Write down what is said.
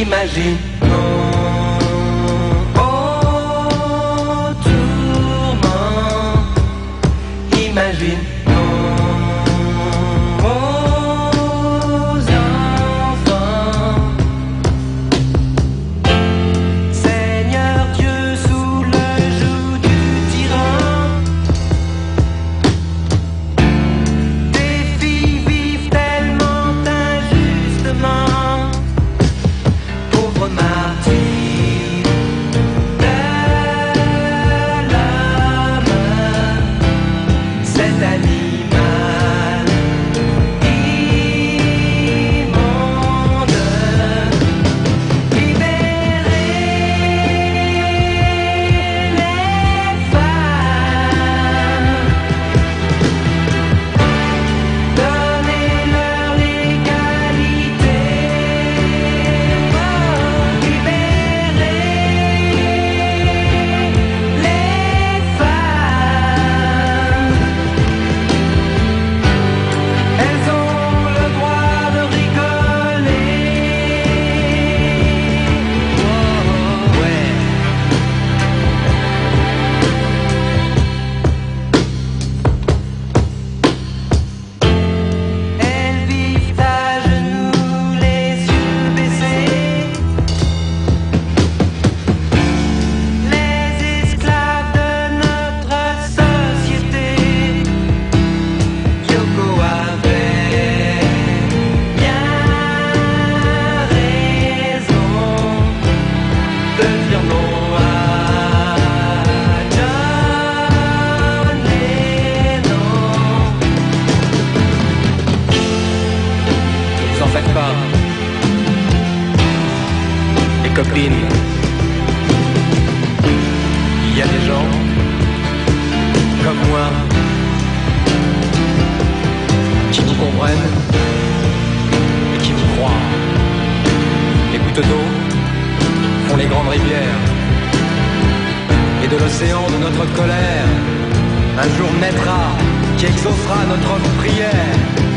Imagine au tourment, imagine aux enfants. Seigneur Dieu, sous le joug du tyran, tes filles vivent tellement injustement. Pauvre martyr de l'homme, cet animal immonde. Libérez les femmes, donnez-leur l'égalité. Libérez les femmes, elles ont le droit de rigoler. Ouais. Elles vivent à genoux, les yeux baissés, les esclaves de notre société. Yoko avait bien raison de dire non à John Lennon. Ne vous en faites pas, les copines. Il y a des gens comme moi qui vous comprennent et qui vous croient. Les gouttes d'eau font les grandes rivières, et de l'océan de notre colère, un jour naîtra qui exaucera notre prière.